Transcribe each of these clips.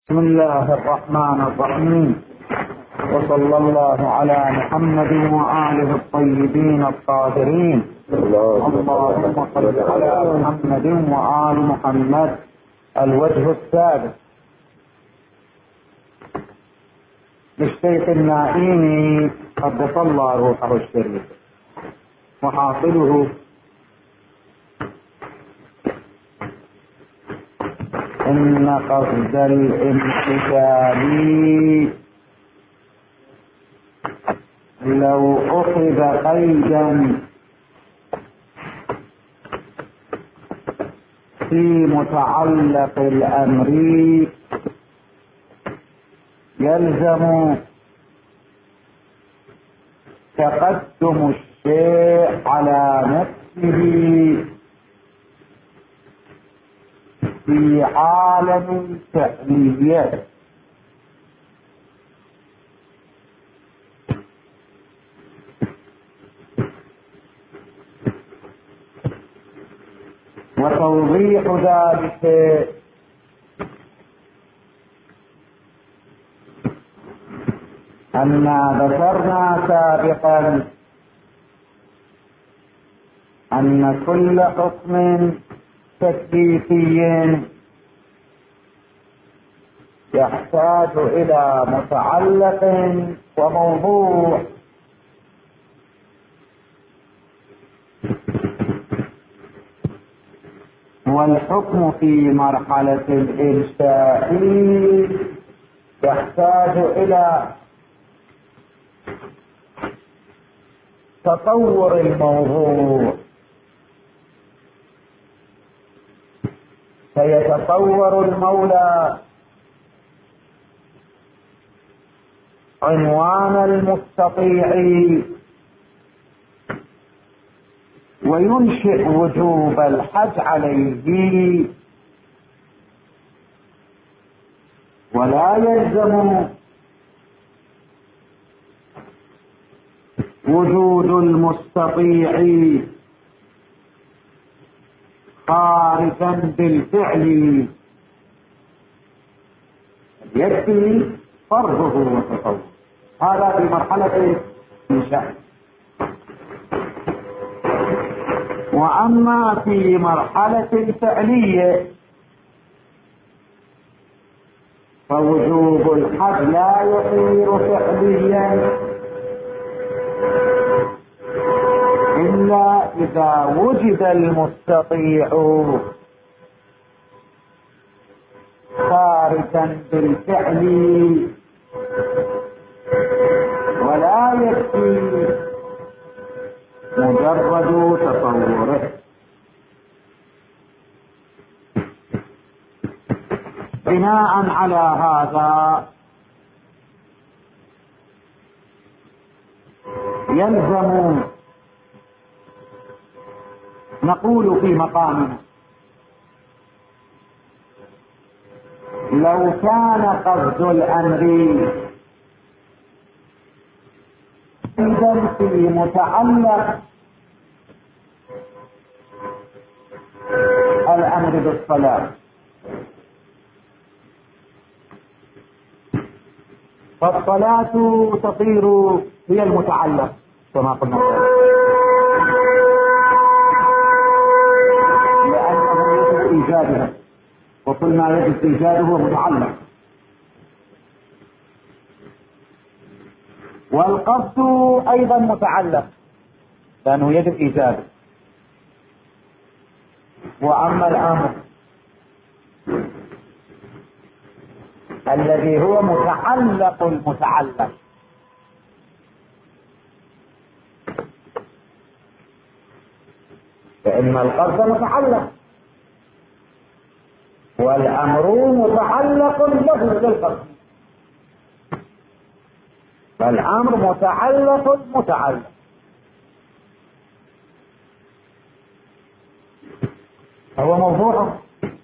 بسم الله الرحمن الرحيم، وصلى الله على محمد وآله الطيبين الطاهرين. اللهم صل على محمد وآل محمد. الوجه السادس للشيخ النائمي قدس الله روحه الشريف، وحاصله إن قصد الامتثال لو أخذ قيدا في متعلق الأمر يلزم تقدم الشيء على نفسه في عالم التألية، وتوضيح ذلك أننا ذكرنا سابقا أن كل حكم تكليفي يحتاج إلى متعلق وموضوع، والحكم في مرحلة الإنشاء يحتاج إلى تطور الموضوع، فيتطور المولى عنوان المستطيع وينشئ وجوب الحج عليه، ولا يلزم وجود المستطيع خارجا بالفعل، يكفي فرضه وتطوره. هذا في مرحلة الإنشاء. وأما في مرحلة الفعلية فوجوب الحج لا يصير فعليا إلا إذا وجد المستطيع خارجا بالفعل، ولا يكفي مجرد تصوره. بناء على هذا يلزم نقول في مقامنا لو كان قصد الأمر إذا في متعلق الأمر بالصلاة، فالصلاة تصير هي المتعلق كما قلنا، لأنه يجب إيجادها، وكل ما يجب إيجاده هو متعلق. والقصد أيضا متعلق لأنه يجب إيجاده. وأما الأمر الذي هو متعلق المتعلق فإن القصد متعلق والأمر متعلق له بالقصد، فالأمر متعلق هو موضوع.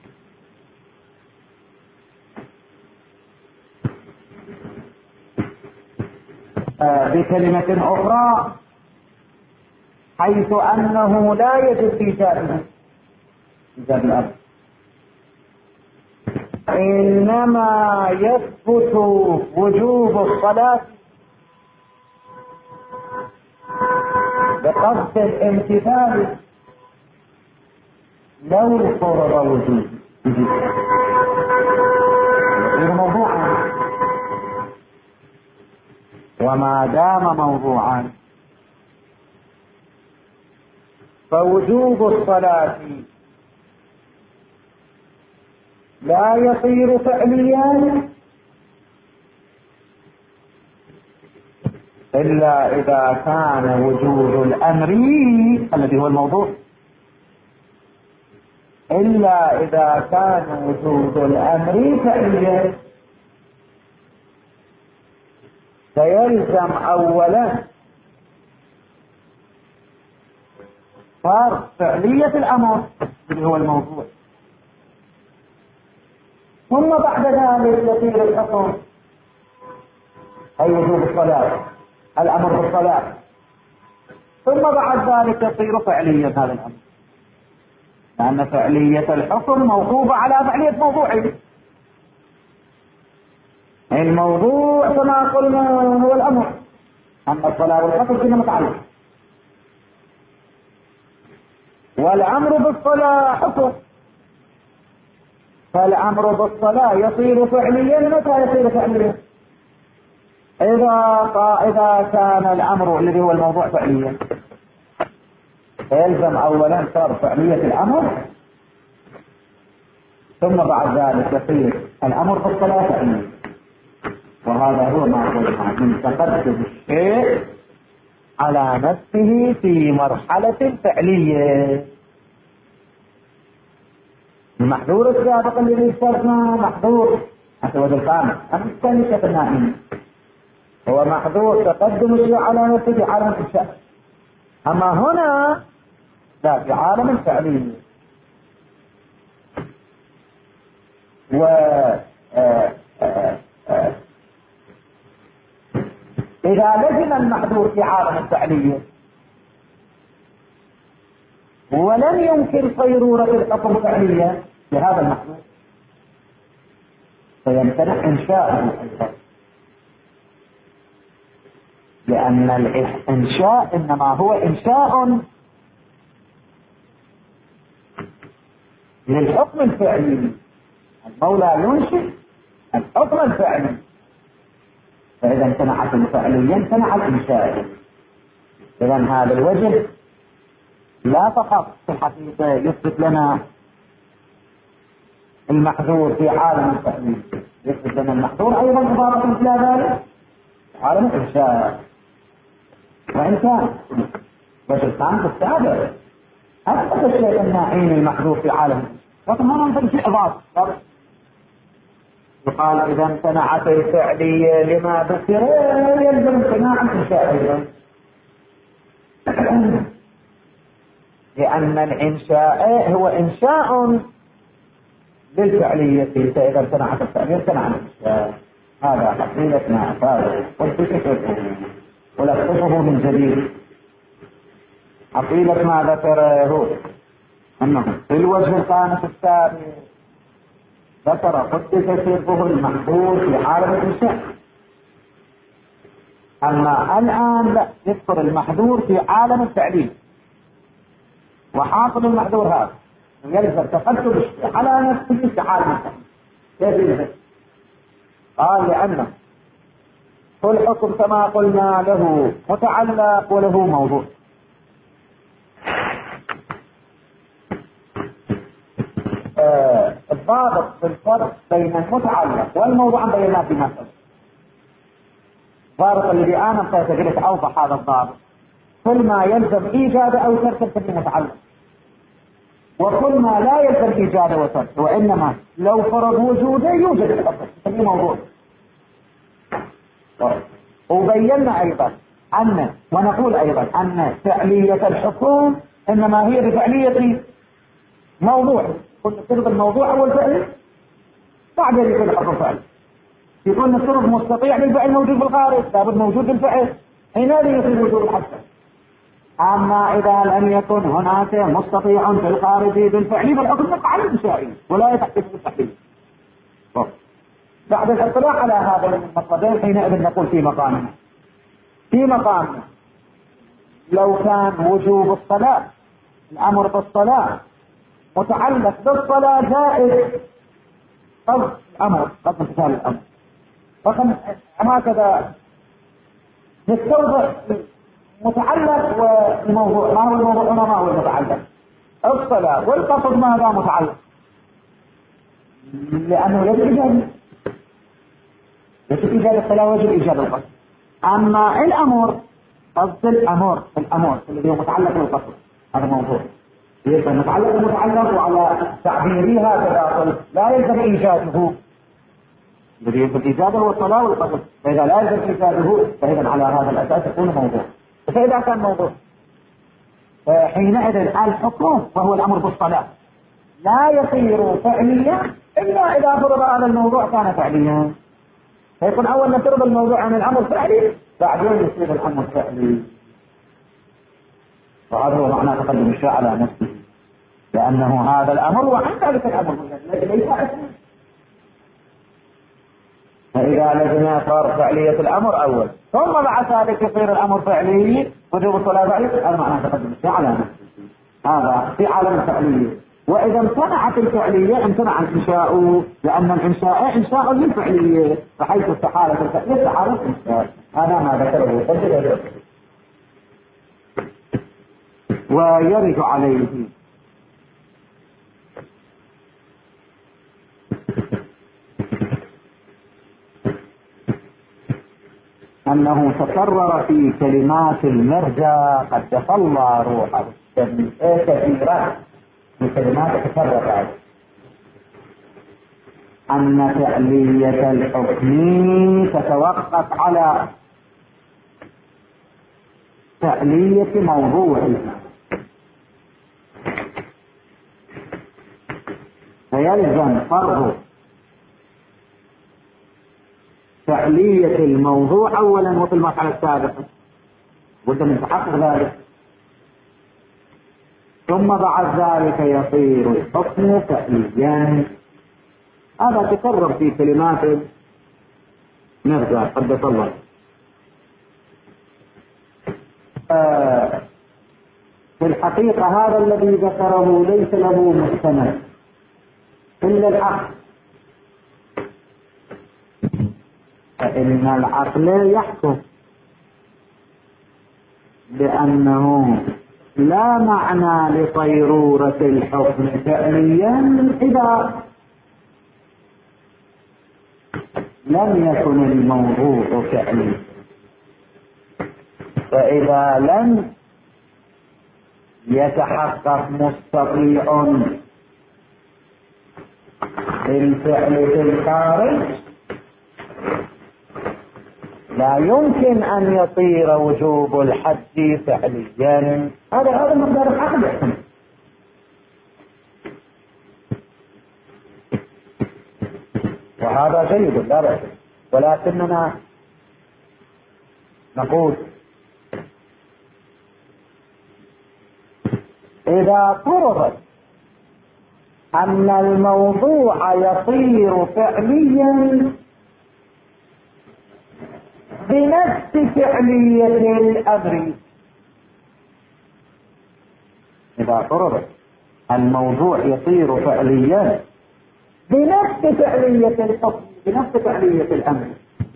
بكلمة أخرى حيث أنه لا يجب إيجابه إيجاب الأمر، وإنما يثبت وجوب الصلاة بقصد الامتثال لو فرض وجوب غير موضوعا. وما دام موضوعا فوجوب الصلاة لا يصير فعليا إلا إذا كان وجود الأمر الذي هو الموضوع، إلا إذا كان وجود الأمر فعليا. فيلزم أولا فرض فعلية الأمر اللي هو الموضوع، ثم بعد ذلك يصير الحكم أي وجوب الصلاة، الأمر بالصلاة، ثم بعد ذلك يصير فعليا هذا الأمر، لأن فعلية الحكم موقوفة على فعلية موضوعه. الموضوع كما قلنا هو الأمر، أما الصلاة والحكم كنا متعلق، والأمر بالصلاة حكم، فالأمر بالصلاة يصير فعليا. متى يصير فعليا؟ إذا كان الأمر الذي هو الموضوع فعليا، فيلزم أولا صار فعلية الأمر، ثم بعد ذلك يصير الأمر بالصلاة فعليا. وهذا هو ما قلنا من تقدم الشيء على نفسه في مرحلة فعلية. المحظور السابق الذي اشتركنا محظور أسود الخامس الثالثة النائمة هو محظور تقدم الشيء على نفسه في عالم الشيء، أما هنا لا، في عالم الفعلي. إذا لزم المحظور في عالم الفعلية ولم يمكن صيرورة الحكم فعليا لهذا المحظور فيمتنع إنشاؤه أيضا، لأن الإنشاء إنما هو إنشاء للحكم الفعلي. المولى ينشئ الحكم الفعلي، فإذا امتنعت الفعلية امتنع الإنشاء. إذا هذا الوجه لا فقط في الحقيقة يثبت لنا المحظور في عالم التأويل، يثبت لنا المحظور أيضا إضافة إلى ذلك عالم الإنشاء. وإن كان وجه الثاني السابع أثبت الشيء الناعين المحظور في عالم، لكن هنا نفهم شيء إضافي. يقال إذا امتنعت الفعلية لما ذكر يلزم امتناع الإنشاء أيضا، لأن الإنشاء هو إنشاء للفعلية، فإذا امتنعت الفعلية امتنع الإنشاء. هذا حقيقة ما أفاده ولا تصفه من جديد. حقيقة ما ذكره أنه في الوجه الخامس السابع ذكر قدس سره المحظور في عالم الإنشاء، أما الآن لا، يذكر المحظور في عالم التعليم. وحاصل المحظور هذا يلزم تقدم على نفسه في عالم التعليم. كيف؟ قال لأنه كل حكم كما قلنا له متعلق وله موضوع. الضابط في الفرق بين المتعلق والموضوع بيننا في مسألة. الضابط الذي أنا قلت أوضح هذا الضابط: كل ما يلزم إيجاد أو ترك فهو متعلق، وكل ما لا يلزم إيجاد وترك وإنما لو فرض وجوده يوجد الحكم فهو موضوع. وبينا أيضا ونقول أيضا أن فعلية الحكم إنما هي بفعلية موضوع. كنا نفترض الموضوع أول فعل بعد ذلك الحكم فعل. يقول نفترض مستطيع بالفعل موجود بالخارج، لابد موجود بالفعل، حينئذ يصير وجود الحكم. أما إذا لم يكن هناك مستطيع في الخارج بالفعل فالحكم يقع على الإنشائي ولا يتحقق بالتحقيق. بعد الاطلاع على هذا المطلبين حينئذ نقول في مقامنا لو كان وجوب الصلاة، الأمر بالصلاة متعلق بالصلاة جائز قصد الأمر، قصد امتثال الأمر، فكم هكذا نستوضح متعلق والموضوع. ما هو الموضوع هنا؟ ما هو المتعلق؟ الصلاة، والقصد ماذا متعلق؟ لأنه يجب إيجاد الصلاة ويجب إيجاد القصد. أما الأمر قصد الأمر الذي هو متعلق بالقصد، هذا موضوع يبقى متعلق وعلى تعبيرها كذا لا يلزم إيجاده. الذي يجب إيجاده هو الصلاة والقصد، فإذا لا يلزم إيجاده فإذا على هذا الأساس يكون موضوع. فإذا كان موضوع حينئذ الحكم وهو الأمر بالصلاة لا يصير فعليا إلا إذا فرض على الموضوع كان فعليا، فيكون أول نفرض الموضوع عن الأمر فعلي بعدين يصير الأمر فعلي. وهذا هو معنى تقدم الشيء على نفسه، لأنه هذا الأمر وعن ذلك الأمر ليس اسمه. فإذا لزم صار فعلية الأمر أول، ثم بعد ذلك يصير الأمر فعلي وجوب الصلاة فعلي. هذا معنى تقدم الشيء على نفسه، هذا في عالم الفعلية. وإذا امتنعت الفعلية امتنع الإنشاء، لأن الإنشاء إنشاء للفعلية، فحيث استحالة الفعلية استحالة الإنشاء. هذا ما ذكره ويرد عليه أنه تكرر في كلمات المرجع قد تصلى روحه كثيرا من كلمات تكررت أن فعلية الحكم تتوقف على فعلية موضوعه، فيلزم فرض فعلية الموضوع أولا وفي المرحلة السابقة، بد من تحقق ذلك، ثم بعد ذلك يصير الحكم فعليا. هذا تكرر في كلمات نرجع قدس الله. في الحقيقة هذا الذي ذكره ليس له مستند إلا العقل، فإن العقل يحكم بأنه لا معنى لصيرورة الحكم فعليا إذا لم يكن الموضوع فعليا، فإذا لم يتحقق مستطيع بالفعل في الخارج لا يمكن أن يصير وجوب الحج فعليا. هذا مقدار العقل. وهذا جيد لا بأس، ولكننا نقول إذا فرض أن الموضوع يصير فعليا بنفس فعلية الأمر، إذا فرض الموضوع يصير فعليا بنفس فعلية الحكم بنفس فعلية الأمر،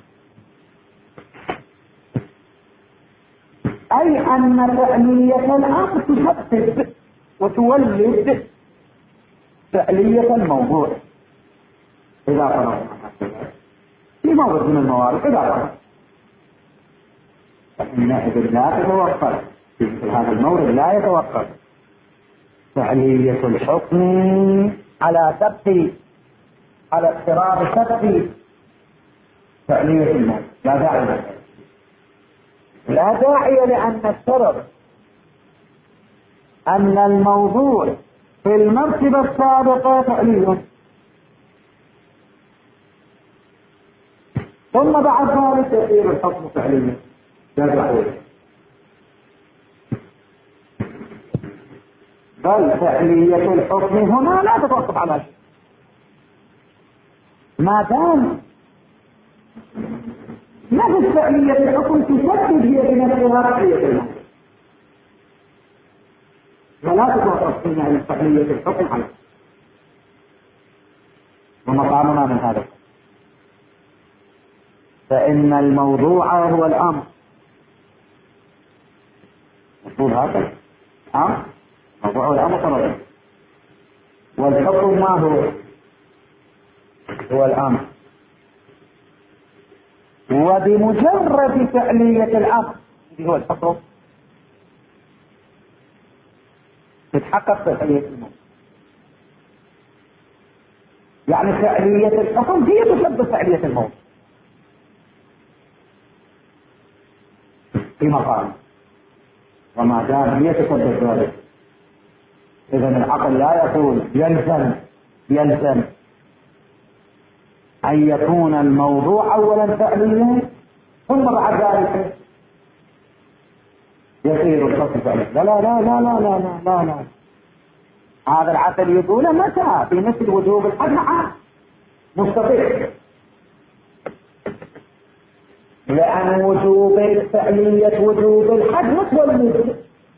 أي أن فعلية الأمر تحدد وتولد فعلية الموضوع. إذا فرض في مورد من الموارد إذا فرض فإنئذ لا تتوقف في هذا المورد، لا يتوقف فعلية الحكم على ثبت على اضطراب ثبت فعلية الموضوع. لا داعي لأن نفترض أن الموضوع في المرتبة السابقة فعلي ثم بعد ذلك يصير الحكم فعليا، لا داعي. بل فعلية الحكم هنا لا تتوقف على شيء، ما دام نفس فعلية الحكم تسبب هي بنفسها فعلية الموضوع، ولا تتوقف عن فعلية الحكم عليه. ومقامنا من هذا، فإن الموضوع هو الأمر. مفهوم هذا؟ موضوع هو الأمر طبعا، والحكم ما هو الأمر. وبمجرد فعلية الأمر اللي هو الحكم تتحقق فعلية الموضوع. يعني فعلية الحكم هي تسبب فعلية الموضوع في مقام، وما دام هي تسبب ذلك إذا العقل لا يقول يلزم أن يكون الموضوع أولا فعليا ثم بعد ذلك يصير الحكم فعليا. لا لا لا لا لا لا لا لا لا. هذا العقل يقول متى في مثل وجوب الحد نعم مستطيع، لأن وجوب فعلية وجوب الحد مثل الوجوب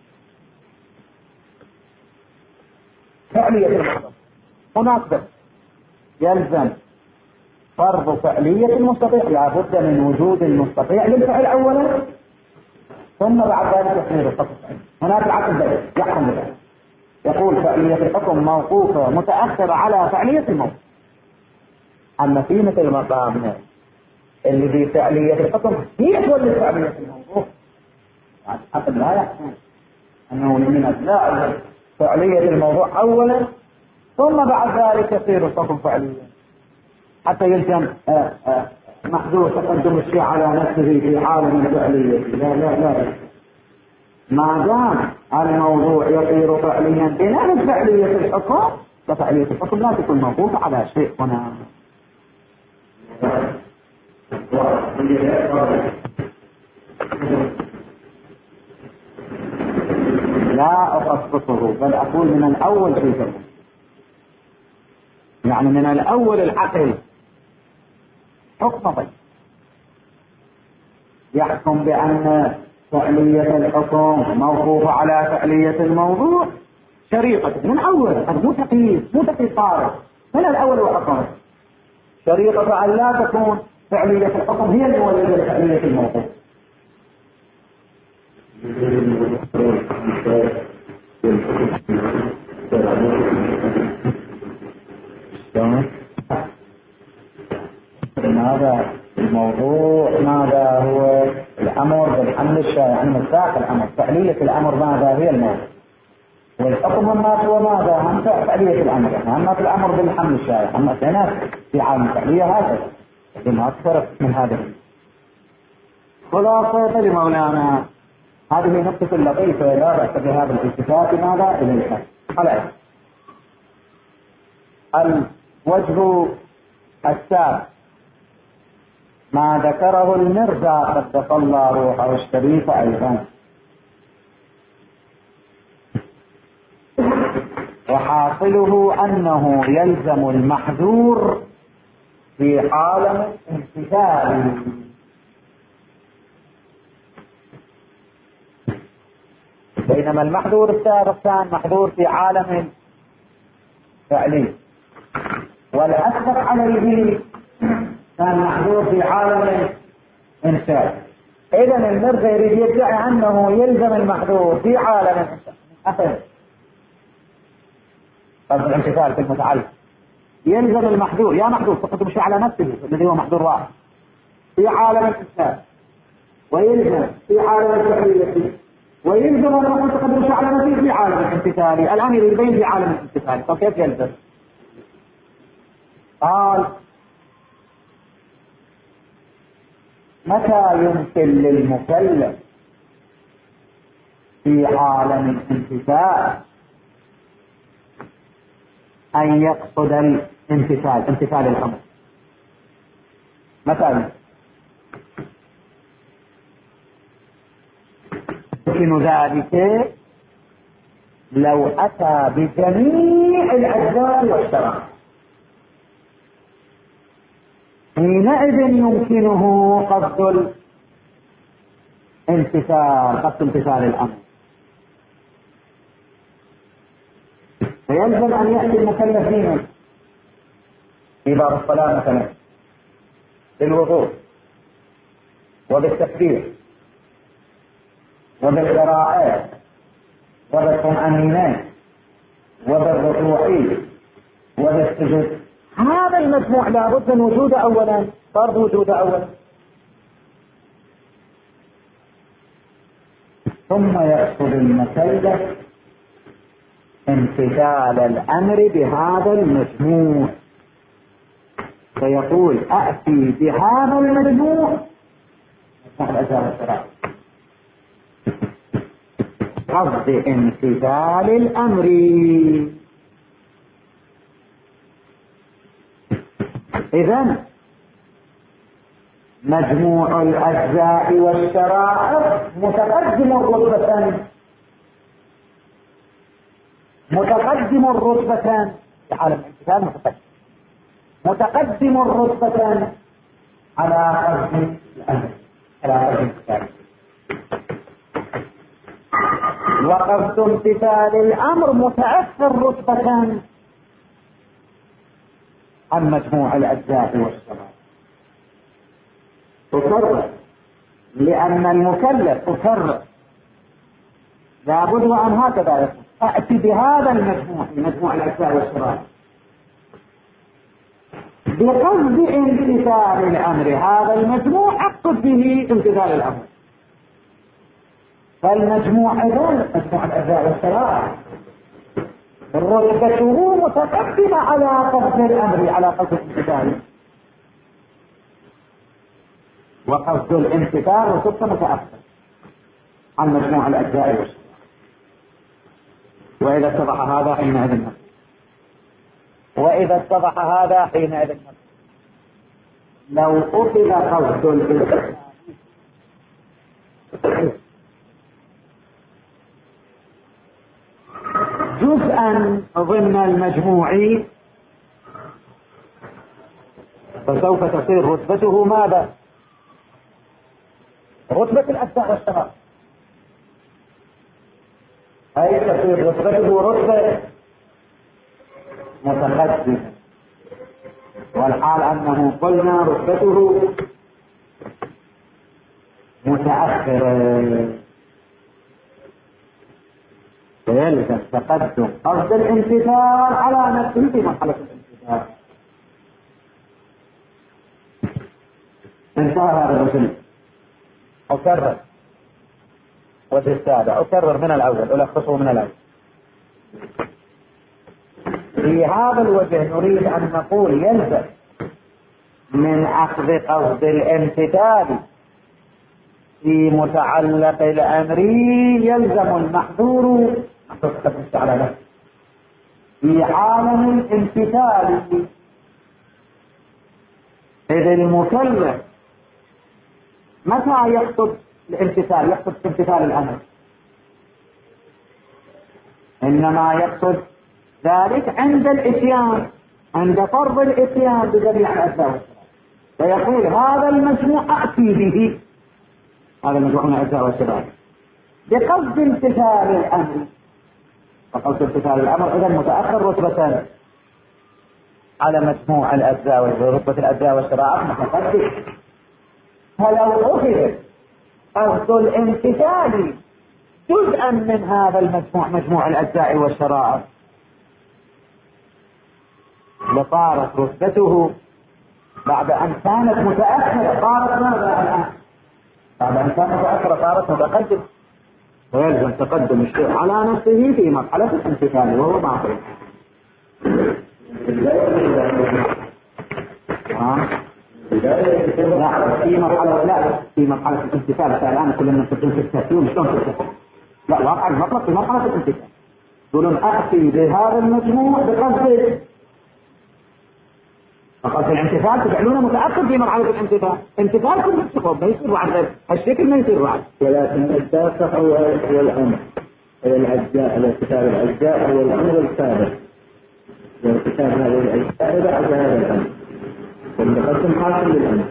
فعلية المستطيع. هناك يلزم فرض فعلية المستطيع، لابد من وجود المستطيع للفعل أولا ثم بعد ذلك يصير الحكم. هناك العقل ذلك يحكم بذلك، يقول فعلية الحكم موقوفة متأخرة على فعلية الموضوع. أما في مثل مقامنا اللي في فعلية الحكم هي تولد فعلية الموضوع، يعني العقل لا يحكم أنه من أجزاء فعلية الموضوع أولا ثم بعد ذلك يصير الحكم فعليا، حتى يلزم محذور تقدم الشيء على نفسه في عالم الفعلية. لا لا لا، ما دام الموضوع يصير فعليا بنفس فعلية الحكم ففعلية الحكم لا تكون موقوفة على شيء هنا. لا أخصصه بل أقول من الأول في ذلك، يعني من الأول العقل حكم ضيق يحكم بأن فعلية الحكم موقوفة على فعلية الموضوع شريطة من أول، مو تقييد طارئ من الأول وحكم شريطة أن لا تكون فعلية الحكم هي المولدة لفعلية الموضوع. ماذا الموضوع؟ ماذا هو الأمر بالحمل الشائع؟ يعني مصداق الأمر، فعلية الأمر ماذا هي الموضوع، والحكم هو ماذا هم فعلية الأمر. يعني أما في الأمر بالحمل الشائع أما هنا في عالم فعلية هذا بما أكثر من هذا. خلاصة لمولانا هذه نقطة لطيفة لا بأس بها بالالتفات ماذا إلى الحد. خلاص الوجه السابع ما ذكره المرزا قدس الله روحه الشريف أيضا، وحاصله أنه يلزم المحذور في عالم امتثالي، بينما المحذور السابق كان محذور في عالم فعلي، والأسبق عليه كان محذور في عالم إنشاء. إذن المرزا يريد يدعي أنه يلزم المحذور في عالم الإنشاء أخذ قصد الامتثال في المتعلق، يلزم المحذور يا محذور تقدم شيء على نفسه الذي هو محذور واحد في عالم الإنشاء، ويلزم في عالم الفعلية، ويلزم أن تقدم شيء على نفسه في عالم الامتثالي. الآن يبين في عالم الامتثالي، فكيف يلزم؟ قال متى يمكن للمكلف في عالم الامتثال أن يقصد امتثال الأمر؟ متى يمكن ذلك؟ لو أتى بجميع الأجزاء والشرائع، حينئذ يمكنه قصد امتثال الأمر. فيلزم أن يأتي المكلف دينا في باب الصلاة مثلا بالوضوء وبالتكبير وبالقراءات وبالطمأنينات وبالركوع وبالسجود. هذا المجموع لابد من وجوده أولا، فرض وجوده أولا، ثم يقصد المكلف امتثال الأمر بهذا المجموع، فيقول أأتي بهذا المجموع قصد امتثال الأمر. إذن مجموع الأجزاء والشرائع متقدم الرتبة على الامتثال، متقدم الرتبة على قصد الأمر، على قصد الامتثال. وقصد امتثال الأمر متأخر رتبة عن مجموع الأجزاء والشرائع. تفرق لأن المكلف تفرق، لابد أن هكذا يكون أأتي بهذا المجموع، مجموع الأجزاء والشرائع، بقصد امتثال الأمر. هذا المجموع أقصد به امتثال الأمر، فالمجموع إذن مجموع الأجزاء والشرائع رتبته متقدمة على قصد الأمر، على قصد الامتثال، وقصد الامتثال رتبته متأخر عن مجموع الأجزاء والشرائع. وإذا اتضح هذا حينئذ نقول، وإذا اتضح هذا حينئذ نقول لو أخذ قصد الامتثال جزءا ضمن المجموع فسوف تصير رتبته ماذا؟ رتبة الأجزاء والشرائع، أي تصير رتبته رتبة متقدمة، والحال أنه قلنا رتبته متأخرة، فيلزم تقدم قصد الامتثال على نفسه في مرحلة الامتثال. انتهى هذا الرسل. أكرر وجه السابع، أكرر من الأول، ألخصه من الأول. في هذا الوجه نريد أن نقول يلزم من أخذ قصد الامتثال في متعلق الأمر يلزم المحظور على نفسه في عالم الامتثال، إذ المكلف متى يقصد الامتثال؟ يقصد امتثال الأمر، إنما يقصد ذلك عند الإتيان، عند فرض الإتيان بجميع الأجزاء، فيقول هذا المجموع أأتي به، هذا المجموع من الأجزاء والشرائع بقصد امتثال الأمر. وقصد امتثال الأمر إذا متأخر رتبة على مجموع الأجزاء، ورتبة الأجزاء والشرائع متقدم. فلو أخذ قصد الامتثال جزءا من هذا المجموع، مجموع الأجزاء والشرائع، لصارت رتبته بعد أن كانت متأخرة صارت ماذا الآن؟ بعد أن كانت متأخرة صارت متقدم، ويلزم تقدم الشيء على نفسه في مرحلة الامتثال وهو معقول. في مرحلة الامتثال الآن كلنا نستخدم في التأثير شلون تستخدم؟ لا واقع المطلق في مرحلة الامتثال يقولون أأتي بهذا المجموع بقصد فقصد الامتثال تجعلونه متأخر في مرحلة الامتثال. امتثال كل الشخص ما يصير بعد الشكل ما يصير بعد، ولكن الدافع هو الأمر الأجزاء، الامتثال الأجزاء هو الأمر السابق، وامتثال هذه الأجزاء بعد هذا الأمر. تقدم حاصل للأمر.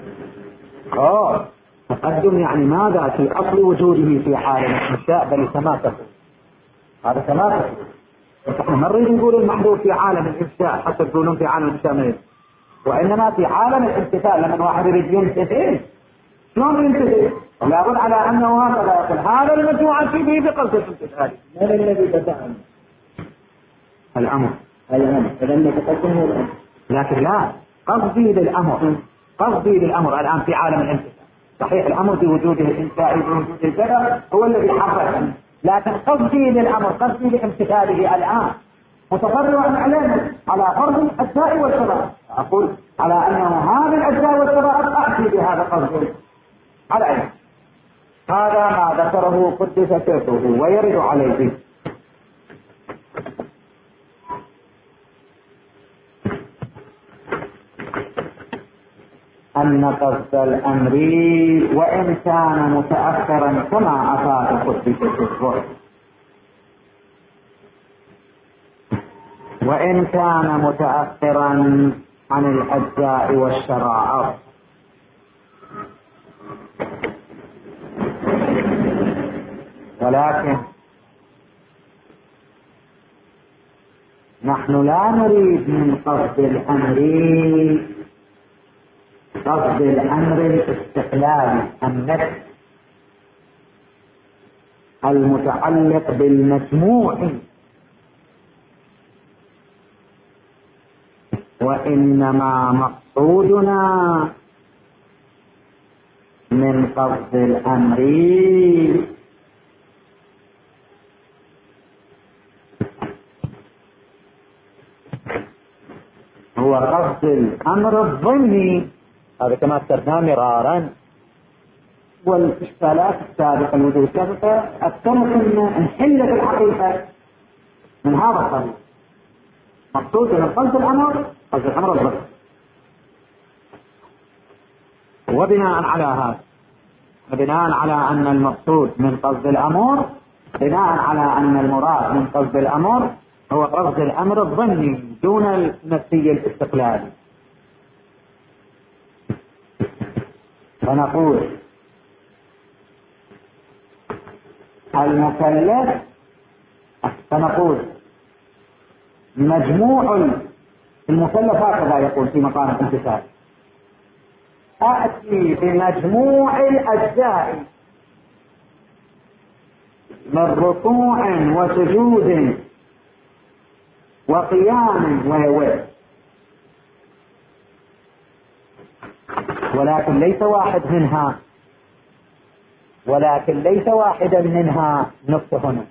تقدم يعني ماذا في أصل وجوده في عالم الإنشاء، بل تماثل. هذا تماثل. نحن ما نريد نقول المحذوف في عالم الإنشاء حتى تقولون في عالم الإنشاء، وإنما في عالم الامتثال. لما واحد يريد يمتثل شلون يمتثل؟ لابد على أنه هكذا يقول هذا المجموعة فيه بقصد الامتثال. من الذي بدأ الأمر؟ إذا نتقدمه الأمر، لكن لا قصدي للأمر الآن في عالم الامتثال. صحيح الأمر بوجوده الإنشائي بوجوده الكذا هو الذي حرك، لكن قصدي للأمر قصدي لامتثاله الآن متفرع علينا على فرض الأجزاء والشرائط. أقول على أنه هذه الأجزاء والشرائط أأتي بهذا القصد على أين. هذا ما ذكره قدس سيفه ويرد عليه. أن قصد الأمر وإن كان متأخرا كما أفاد قدس سيفه، وإن كان متأخرا عن الأجزاء والشرائط، ولكن نحن لا نريد من قصد الأمر الاستقلال النفس المتعلق بالمجموع، وإنما مقصودنا من قصد الأمر هو قصد الأمر الظني. هذا كما ذكرنا مرارا، والإشكالات السابقة الوجود السابقة أتمكن نحل في الحقيقة من هذا الطريق. مقصودنا قصد الأمر الظني، وبناء على هذا، بناء على أن المقصود من قصد الأمر، بناء على أن المراد من قصد الأمر هو قصد الأمر الظني دون النفسي الاستقلالي، فنقول المكلف، فنقول مجموع المكلف هكذا يقول في مقام الامتثال: أأتي بمجموع الأجزاء من ركوع وسجود وقيام وويل، ولكن ليس واحدا منها نقطة هنا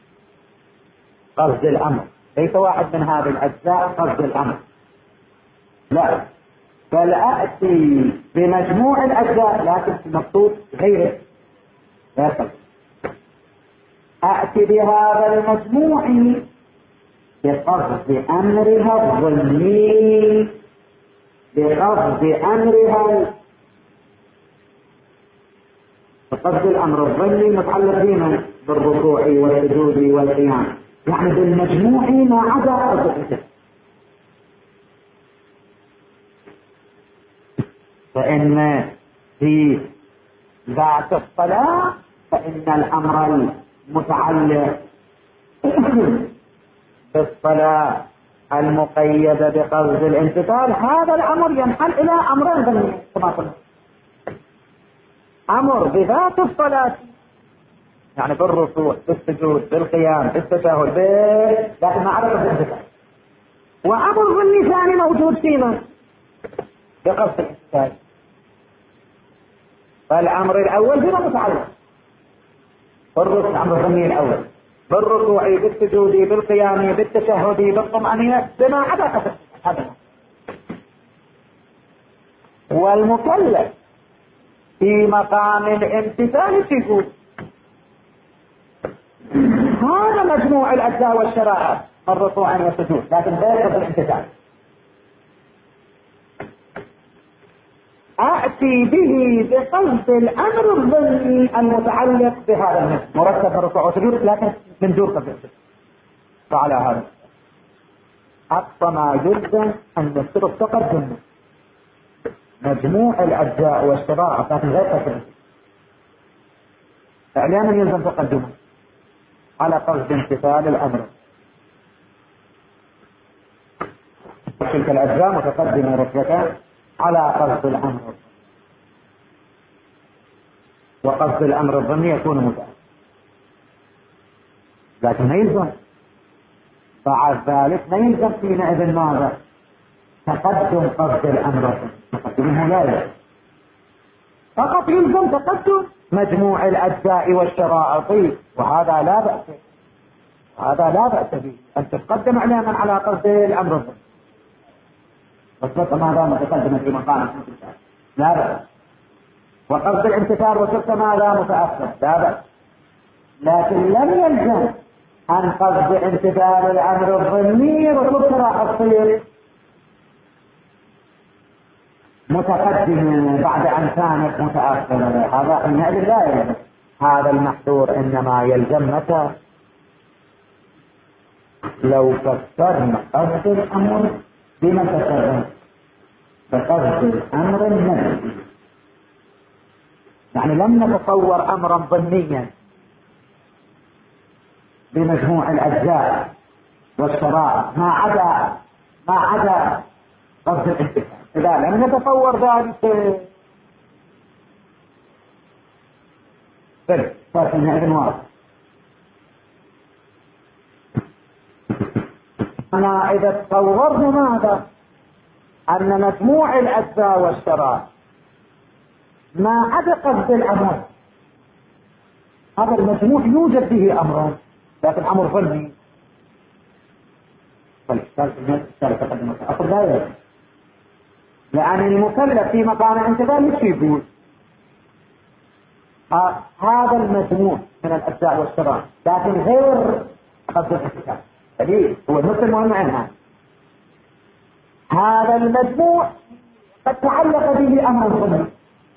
قصد الأمر، ليس واحد من هذه الأجزاء قصد الأمر، لا، بل أأتي بمجموع الأجزاء لكن المقصود غيره، أأتي بهذا المجموع بقصد أمرها الظني، بقصد الأمر الظني متعلق بنا بالركوع والسجود والقيام، يعني بالمجموع ما عدا أرض. فإن في ذات الصلاة فإن الأمر المتعلق بالصلاة المقيدة بقصد الامتثال، هذا الأمر ينحل إلى أمرين ظنيين كما قلنا: أمر بذات الصلاة يعني بالركوع بالسجود بالقيام بالتشهد لكن معرفة الامتثال، وأمر ظني ثاني موجود فينا بقصد الامتثال. فالأمر الأول بما متعلق بالركوع، الأمر الظني الأول بالركوع بالسجود بالقيام بالتشهد بالطمأنينة بما عدا قصد هذا. والمكلف في مقام الامتثال سجود، هذا مجموع الأجزاء والشرائط من ركوع وسجود لكن غير قصد الامتثال. أأتي به بقصد الأمر الظني المتعلق بهذا النفس مرتب من ركوع وسجود لكن من دون قصد الامتثال. فعلى هذا أقصى ما يلزم أن نصير التقدم مجموع الأجزاء والشرائع لكن غير قصد. فعليا يلزم تقدمه على قصد امتثال الأمر. تلك الأجزاء متقدمة رتبة على قصد الأمر، وقصد الأمر الظني يكون متأخر، لكن ما يلزم بعد ذلك ما يلزم حينئذ ماذا؟ تقدم قصد الأمر، تقدمه لا يلزم، فقط يلزم تقدم مجموع الأجزاء والشرائط، وهذا لا بأس، هذا لا بأس به أن تقدم علينا على قصد الأمر الظني، وصلت ما دام متقدما في مقام الامتثال لا بأس، وقصد الامتثال وصلت ما دام متأخر لا بأس، لكن لم يلزم عن قصد امتثال الأمر الظني وصلت راح تصير متقدم بعد أن كانت متأخرة، هذا حينئذ لا يلزم. هذا المحذور إنما يلزم متى؟ لو فسرنا قصد الأمر بما فسرنا بقصد الأمر النفسي، يعني لم نتصور أمرا ظنيا بمجموع الأجزاء والشرائع ما عدا قصد الامتثال، إذا لم نتصور ذلك فإن هذا واضح. أما إذا تصورنا ماذا؟ أن مجموع الأجزاء والشرائع ما عدا قصد الأمر، هذا المجموع يوجد به أمر لكن أمر ظني، لا يوجد، لأن المكلف في مقام الامتثال مش يقول هذا المجموع من الأجزاء والشرائع لكن غير قصد الامتثال، دليل هو مثل مهم عنها، هذا المجموع قد تعلق به أمر ظني.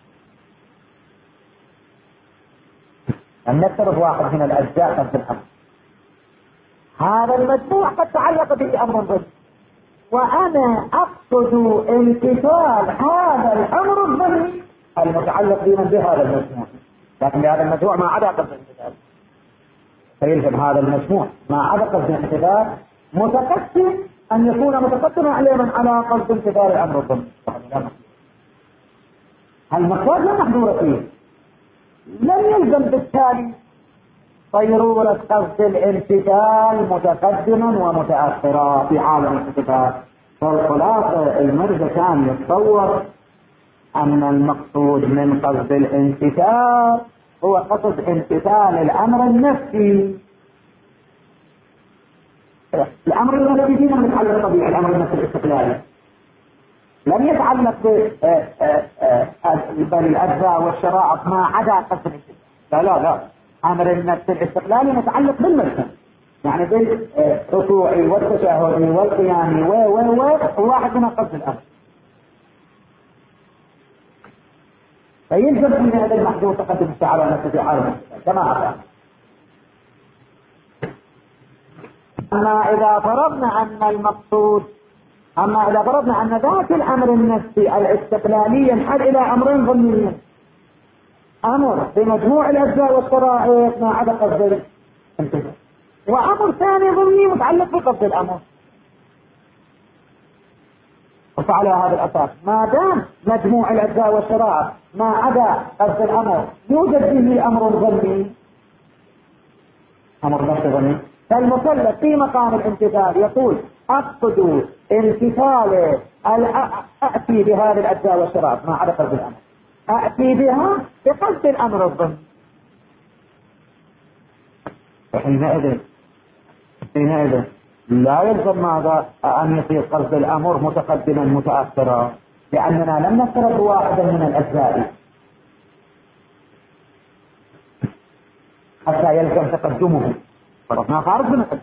أن نفترض واحد من الأجزاء قصد الأمر، هذا المجموع قد تعلق به أمر ظني، وأنا أقصد امتثال هذا الأمر الظني المتعلق بهذا المجموع، لكن بهذا المجموع ما عدا قصد الامتثال، فيلزم هذا المجموع ما عدا قصد الامتثال متقدم أن يكون متقدما على قصد امتثال الأمر الظني. المقصود لا محظور فيه، لم يلزم بالتالي صيرورة قصد الامتثال متقدما ومتأخرا في عالم الامتثال. فالخلاصة المرجع كان يتصور أن المقصود من قصد الامتثال هو قصد امتثال الأمر النفسي. الأمر النفسي فينا متعلق طبيعي، الأمر النفسي الاستقلالي لم يتعلق بالأجزاء والشرائع ما عدا قصد الامتثال، لا أمر النفس الاستقلالي متعلق بالمرسم، يعني بالركوع والتشهد والقيام واحد من قصد الأمر، فيلزم من هذا المحذور تقدم الشعر ونفسه في عالم كما أعلم. أما إذا فرضنا أن ذات الأمر النفسي الاستقلالي ينحل إلى أمرين ظنيين، أمر بمجموع الأجزاء والشرائع ما عدا قصد الامتثال، وأمر ثاني ظني متعلق بقصد الأمر، وفعلى هذا الأساس ما دام مجموع الأجزاء والشرائع ما عدا قصد الأمر يوجد به أمر ظني، أمر نفسي ظني، فالمكلف في مقام الامتثال يقول أقصد امتثال أأتي بهذه الأجزاء والشرائع ما عدا قصد الأمر، أأتي بها بقصد الأمر الظني، حينئذ لا يلزم ماذا أن يصير قصد الأمر متقدما متأخرا، لأننا لم نفترض واحدا من الأجزاء حتى يلزم تقدمه، فرضنا فارض بنقدم،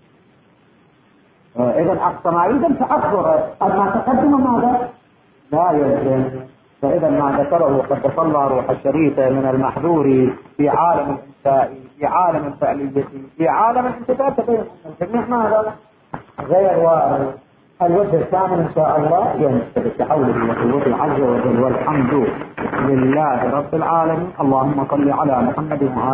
إذا أقصى ما يلزم تأخر، أما تقدم ماذا لا يلزم. فإذا ما ذكره قد صلى روح الشريفة من المحذور في عالم الإنساء في عالم الفعلية في عالم الانتفاع تبين الجميع ماذا غير وارد، الوجه الثامن إن شاء الله ينسب بحوله وقوته عز وجل، والحمد لله رب العالمين. اللهم صل على محمد وعلى